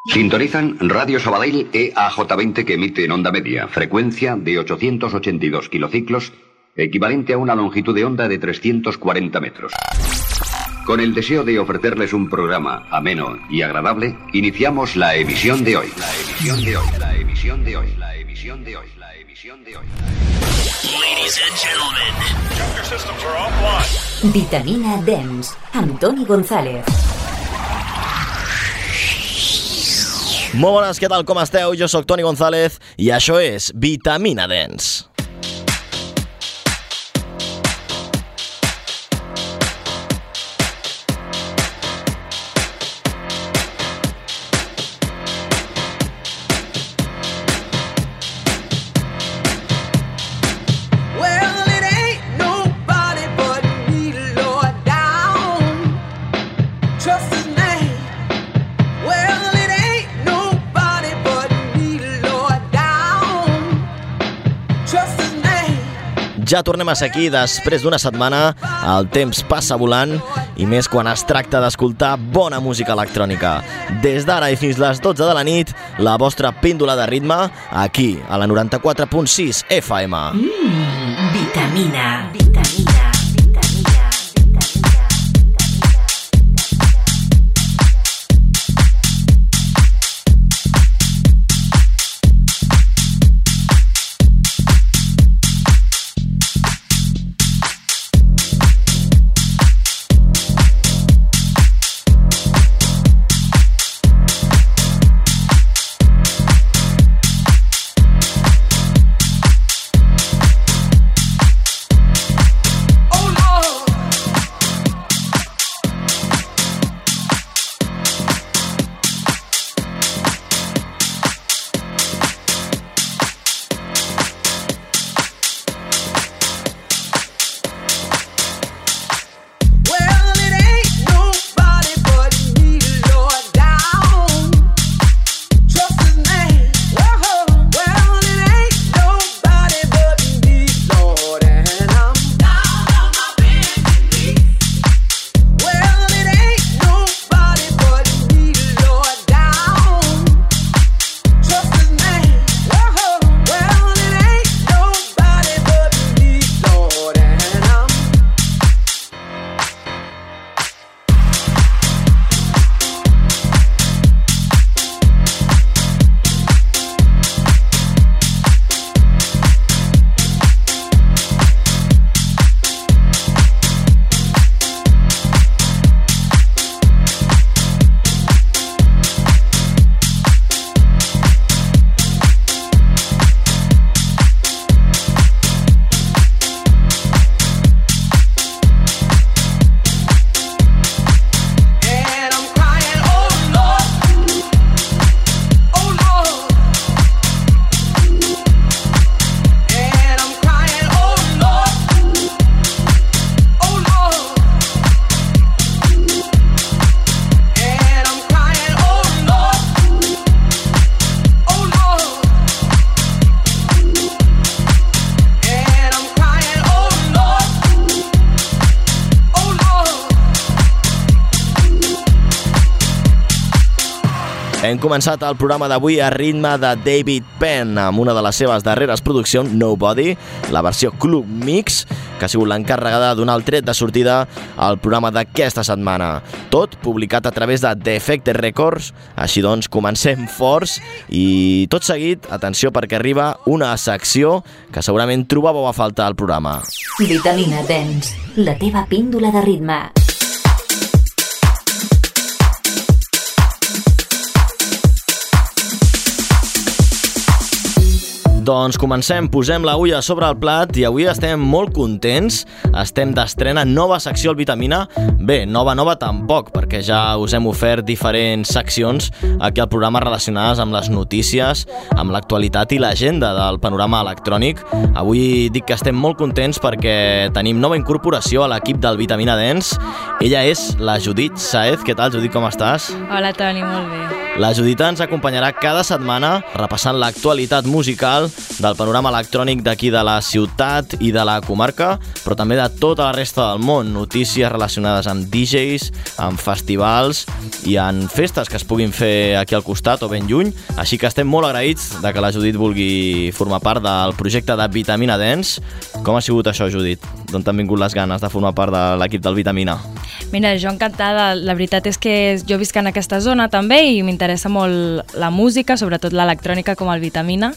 Sintonizan Radio Sabadell EAJ20 que emite en onda media, frecuencia de 882 kilociclos, equivalente a una longitud de onda de 340 metros. Con el deseo de ofrecerles un programa ameno y agradable, iniciamos la emisión de hoy. Ladies and gentlemen, your systems are offline. Vitamina Dance, amb Toni González. Molt bones, què tal, com esteu? Jo sóc Toni González i això és Vitamina Dance. Ja tornem a ser aquí després d'una setmana, el temps passa volant i més quan es tracta d'escoltar bona música electrònica. Des d'ara i fins les 12 de la nit, la vostra píndola de ritme, aquí, a la 94.6 FM. Vitamina. Hem començat el programa d'avui a ritme de David Penn amb una de les seves darreres produccions, Nobody, la versió Club Mix, que ha sigut l'encarregada de donar el tret de sortida al programa d'aquesta setmana. Tot publicat a través de Defected Records. Així doncs, comencem forts i tot seguit, atenció perquè arriba una secció que segurament trobàveu a faltar al programa. Vitamina Dance, la teva píndola de ritme. Doncs comencem, posem l'agulla sobre el plat i avui estem molt contents. Estem d'estrena nova secció al Vitamina. Bé, nova tampoc, perquè ja us hem ofert diferents seccions aquí al programa relacionades amb les notícies, amb l'actualitat i l'agenda del panorama electrònic. Avui dic que estem molt contents perquè tenim nova incorporació a l'equip del Vitamina Dance. Ella és la Judit Saez. Què tal, Judit, com estàs? Hola, Toni, molt bé. La Judit ens acompanyarà cada setmana repassant l'actualitat musical del panorama electrònic d'aquí de la ciutat i de la comarca, però també de tota la resta del món, notícies relacionades amb DJs, amb festivals i en festes que es puguin fer aquí al costat o ben lluny, així que estem molt agraïts de que la Judit vulgui formar part del projecte de Vitamina Dance. Com ha sigut això, Judit? D'on t'han vingut les ganes de formar part de l'equip del Vitamina? Mira, jo encantada. La veritat és que jo visc en aquesta zona també i m'interessa molt la música, sobretot l'electrònica com el Vitamina,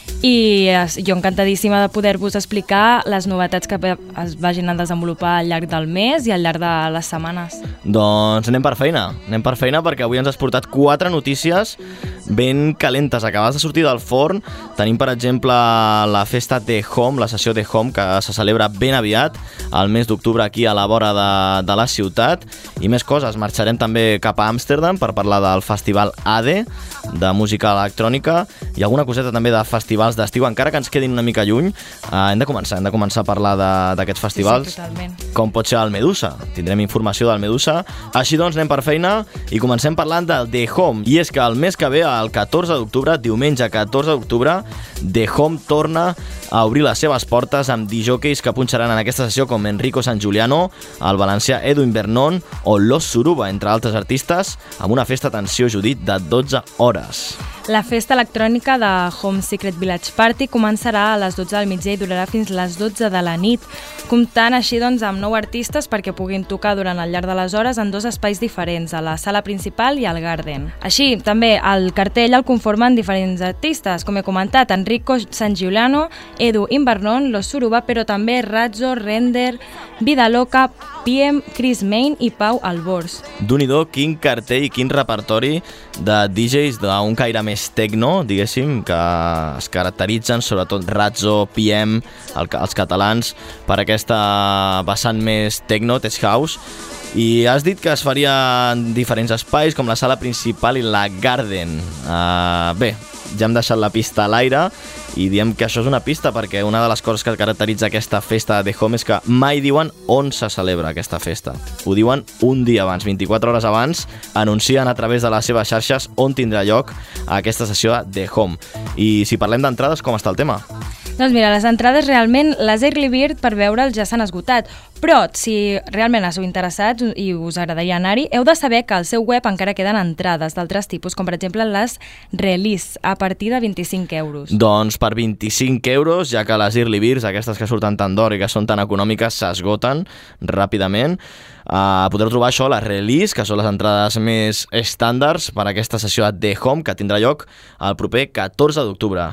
i jo encantadíssima de poder-vos explicar les novetats que es vagin a desenvolupar al llarg del mes i al llarg de les setmanes. Doncs anem per feina perquè avui ens has portat 4 notícies ben calentes, acabades de sortir del forn. Tenim, per exemple, la festa The Home, la sessió The Home, que se celebra ben aviat, al mes d'octubre aquí a la vora de la ciutat, i més coses. Marxarem també cap a Amsterdam per parlar del festival ADE, de música electrònica, i alguna coseta també de festivals d'estiu, encara que ens quedin una mica lluny. Hem de començar a parlar d'aquests festivals. Sí, totalment. Com pot ser el Medusa. Tindrem informació del Medusa. Així doncs, anem per feina i comencem parlant del The Home. I és que el mes que ve, el 14 d'octubre, diumenge 14 d'octubre, The Home torna a obrir les seves portes amb DJs que punxaran en aquesta sessió com Enrico Sangiuliano, el valencià Edwin Vernon o Los Suruba, entre altres artistes, amb una festa, atenció, Judit, de 12 hores. La festa electrònica de Home Secret Village Party començarà a les 12 del migdia i durarà fins les 12 de la nit, comptant així doncs amb 9 artistes perquè puguin tocar durant el llarg de les hores en 2 espais diferents, a la sala principal i al Garden. Així, també el cartell el conformen diferents artistes, com he comentat, Enrico Sangiuliano, Edu Invernon, Los Suruba, però també Razzo, Render, Vida Loca, PM, Chris Main i Pau Albors. D'un-i-do, quin cartell i quin repertori de DJs d'un caire més techno, diguéssim, que es caracteritzen, sobretot Razzo, PM, els catalans, per aquesta vessant més techno, tech house. I has dit que es faria en diferents espais, com la sala principal i la Garden. Bé, ja hem deixat la pista a l'aire i diem que això és una pista perquè una de les coses que caracteritza aquesta festa de Home és que mai diuen on se celebra aquesta festa. Ho diuen un dia abans, 24 hores abans, anuncien a través de les seves xarxes on tindrà lloc aquesta sessió de Home. I si parlem d'entrades, com està el tema? Doncs mira, les entrades realment, les Early Bird per veure'ls ja s'han esgotat, però si realment esteu interessats i us agradaria anar-hi, heu de saber que al seu web encara queden entrades d'altres tipus, com per exemple les Release, a partir de 25 euros. Doncs per 25 euros, ja que les Early Birds, aquestes que surten tan d'or i que són tan econòmiques, s'esgoten ràpidament. Podreu trobar això, les Release, que són les entrades més estàndards per a aquesta sessió de Home, que tindrà lloc el proper 14 d'octubre.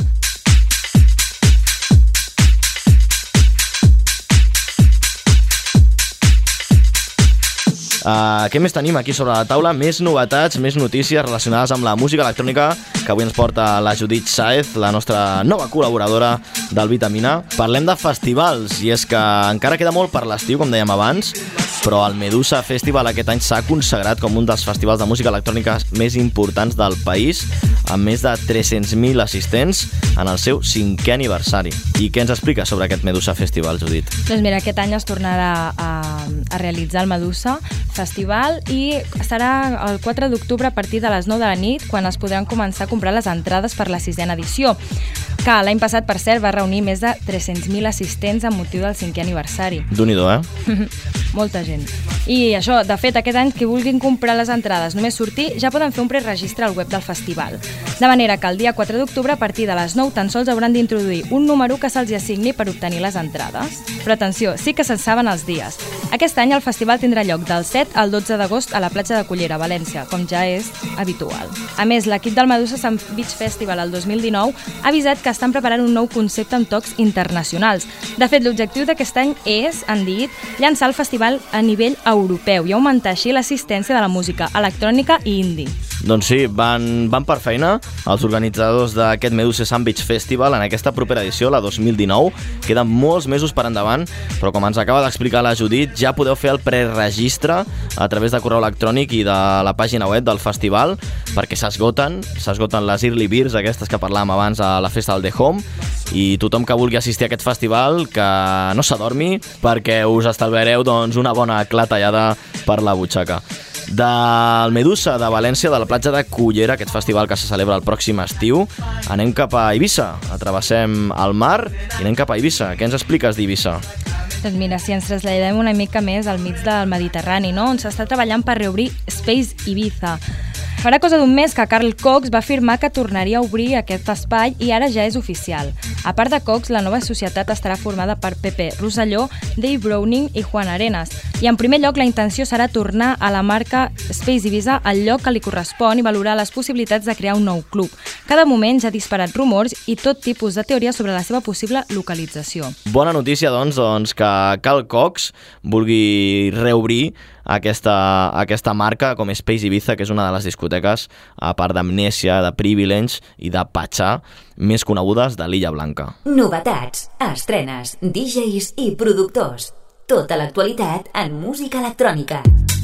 Què més tenim aquí sobre la taula? Més novetats, més notícies relacionades amb la música electrònica que avui ens porta la Judit Sáez, la nostra nova col·laboradora del Vitamina. Parlem de festivals, i és que encara queda molt per l'estiu, com dèiem abans, però el Medusa Festival aquest any s'ha consagrat com un dels festivals de música electrònica més importants del país, amb més de 300.000 assistents en el seu 5è aniversari. I què ens explica sobre aquest Medusa Festival, Judit? Doncs mira, aquest any es tornarà a realitzar el Medusa Festival i serà el 4 d'octubre a partir de les 9 de la nit, quan es podran començar a comprar les entrades per la 6a edició, que l'any passat, per cert, va reunir més de 300.000 assistents amb motiu del 5è aniversari. D'un-i-do, Molta gent. I això, de fet, aquest any, qui vulguin comprar les entrades només sortir, ja poden fer un preregistre al web del festival. De manera que el dia 4 d'octubre, a partir de les 9, tan sols hauran d'introduir un número que se'ls assigni per obtenir les entrades. Però atenció, sí que se'n saben els dies. Aquest any el festival tindrà lloc del 7 al 12 d'agost a la platja de Cullera, València, com ja és habitual. A més, l'equip del Medusa Sun Beach Festival el 2019 ha avisat que estan preparant un nou concepte amb tocs internacionals. De fet, l'objectiu d'aquest any és, han dit, llançar el festival a nivell europeu i augmentar així l'assistència de la música electrònica i indie. Doncs sí, van per feina els organitzadors d'aquest Medusa Sun Beach Festival en aquesta propera edició, la 2019. Queden molts mesos per endavant, però com ens acaba d'explicar la Judit, ja podeu fer el preregistre a través de correu electrònic i de la pàgina web del festival, perquè s'esgoten les Early Birds, aquestes que parlàvem abans a la festa del The Home, i tothom que vulgui assistir a aquest festival que no s'adormi perquè us estalviareu una bona clatellada per la butxaca. Del Medusa de València, de la platja de Cullera, aquest festival que se celebra el pròxim estiu, anem cap a Eivissa, atrevessem el mar i anem cap a Eivissa. Què ens expliques d'Eivissa? Doncs mira, si ens traslladem una mica més al mig del Mediterrani, no? On s'està treballant per reobrir Space Ibiza. Farà cosa d'un mes que Carl Cox va afirmar que tornaria a obrir aquest espai i ara ja és oficial. A part de Cox, la nova societat estarà formada per Pepe Rosselló, Dave Browning i Juan Arenas. I en primer lloc, la intenció serà tornar a la marca Space Ibiza al lloc que li correspon i valorar les possibilitats de crear un nou club. Cada moment ja ha disparat rumors i tot tipus de teories sobre la seva possible localització. Bona notícia, doncs que Carl Cox vulgui reobrir aquesta marca com Space Ibiza, que és una de les discoteques, a part d'Amnèsia, de Privilege i de Pachá, més conegudes de l'Illa Blanca. Novetats, estrenes, DJs i productors. Tota l'actualitat en música electrònica.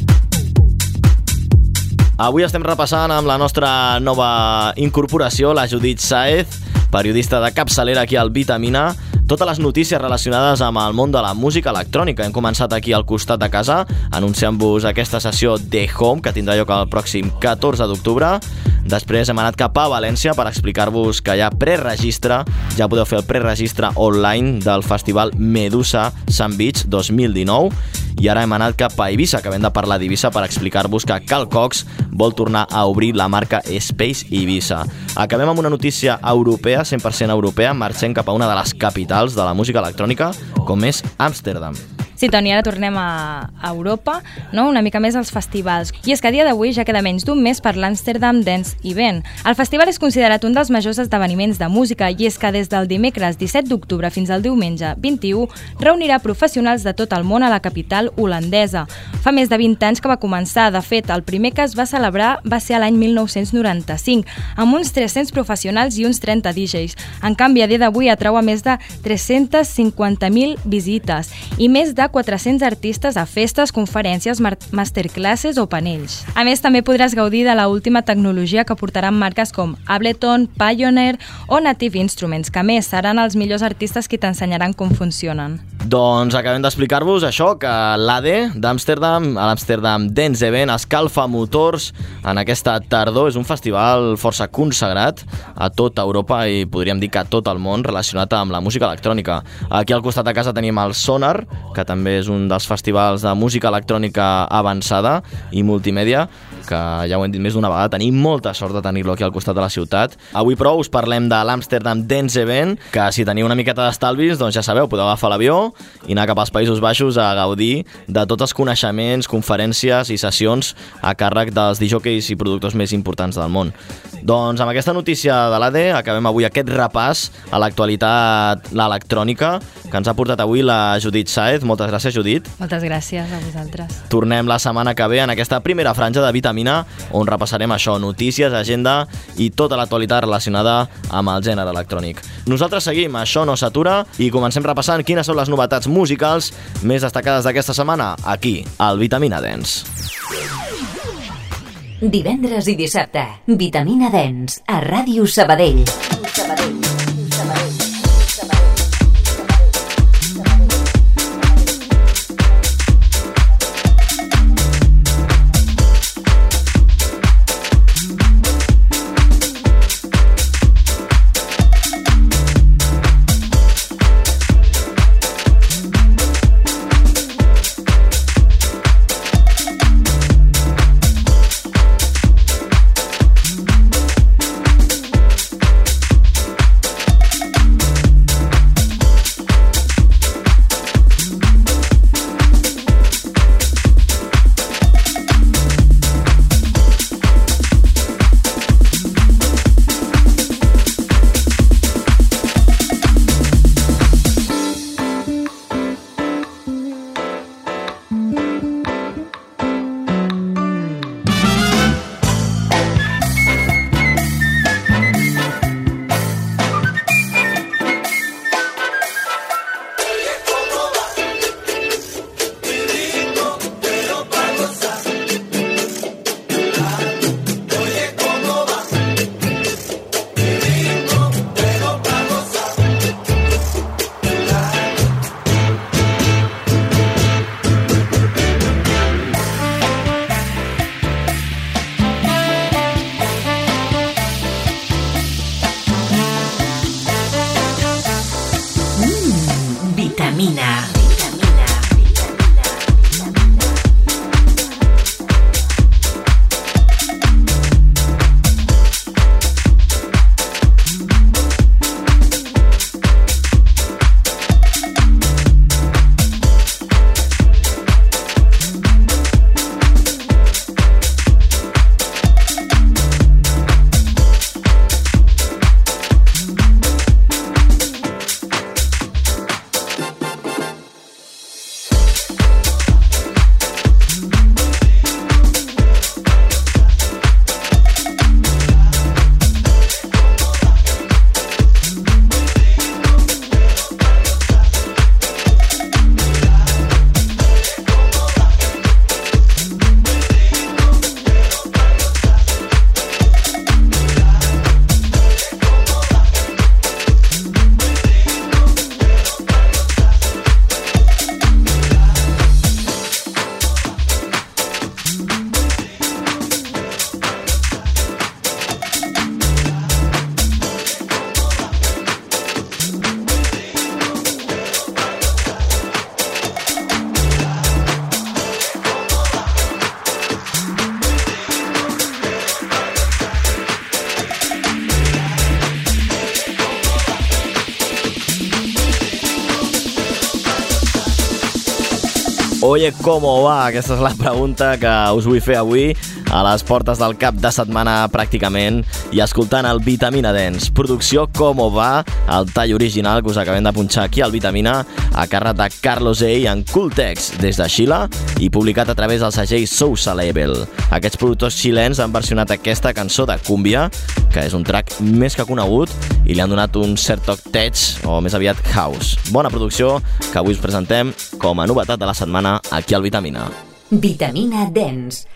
Avui estem repassant amb la nostra nova incorporació, la Judit Sáez, periodista de capçalera aquí al Vitamina, totes les notícies relacionades amb el món de la música electrònica. Hem començat aquí al costat de casa, anunciant-vos aquesta sessió The Home, que tindrà lloc el pròxim 14 d'octubre. Després hem anat cap a València per explicar-vos que hi ha preregistre, ja podeu fer el preregistre online del festival Medusa Sun Beach 2019. I ara hem anat cap a Eivissa, que hem de parlar d'Eivissa per explicar-vos que Carl Cox vol tornar a obrir la marca Space Ibiza. Acabem amb una notícia europea, 100% europea, marxem cap a una de les capitals de la música electrònica, com és Amsterdam. Sí, Toni, ara tornem a Europa, no? Una mica més als festivals. I és que a dia d'avui ja queda menys d'un mes per l'Amsterdam Dance Event. El festival és considerat un dels majors esdeveniments de música i és que des del dimecres 17 d'octubre fins al diumenge 21 reunirà professionals de tot el món a la capital holandesa. Fa més de 20 anys que va començar. De fet, el primer que es va celebrar va ser l'any 1995, amb uns 300 professionals i uns 30 DJs. En canvi, a dia d'avui atrau a més de 350.000 visites i més de 400 artistes a festes, conferències, masterclasses o panells. A més, també podràs gaudir de l'última tecnologia que portaran marques com Ableton, Pioneer o Native Instruments, que a més seran els millors artistes qui t'ensenyaran com funcionen. Doncs acabem d'explicar-vos això, que l'AD d'Amsterdam, l'Amsterdam Dance Event, escalfa motors en aquesta tardor. És un festival força consagrat a tota Europa i podríem dir que a tot el món relacionat amb la música electrònica. Aquí al costat de casa tenim el Sonar, que també és un dels festivals de música electrònica avançada i multimèdia, que ja ho hem dit més d'una vegada, tenim molta sort de tenir-lo aquí al costat de la ciutat. Avui, però, us parlem de l'Amsterdam Dance Event, que si teniu una miqueta d'estalvis, doncs ja sabeu, podeu agafar l'avió i anar cap als Països Baixos a gaudir de tots els coneixements, conferències i sessions a càrrec dels DJs i productors més importants del món. Doncs amb aquesta notícia de l'AD acabem avui aquest repàs a l'actualitat l'electrònica que ens ha portat avui la Judit Sáez. Moltes gràcies, Judit. Moltes gràcies a vosaltres. Tornem la setmana que ve en aquesta primera franja de Vitamina, on repassarem això, notícies, agenda i tota l'actualitat relacionada amb el gènere electrònic. Nosaltres seguim, això no s'atura, i comencem repassant quines són les novetats musicals més destacades d'aquesta setmana aquí, al Vitamina Dance. Divendres i dissabte, Vitamina Dance, a Ràdio Sabadell. Vitamina. Oye, ¿cómo va? Aquesta és la pregunta que us vull fer avui a les portes del cap de setmana pràcticament i escoltant el Vitamina Dance. Producció ¿Cómo va? El tall original que us acabem de punxar aquí al Vitamina a càrrec de Carlos A. en Cooltex des de Xile i publicat a través del segell Sousa Label. Aquests productors xilens han versionat aquesta cançó de Cúmbia, que és un track més que conegut i li han donat un cert toc tech o més aviat house. Bona producció que avui us presentem com a novetat de la setmana aquí al Vitamina. Vitamina Dance.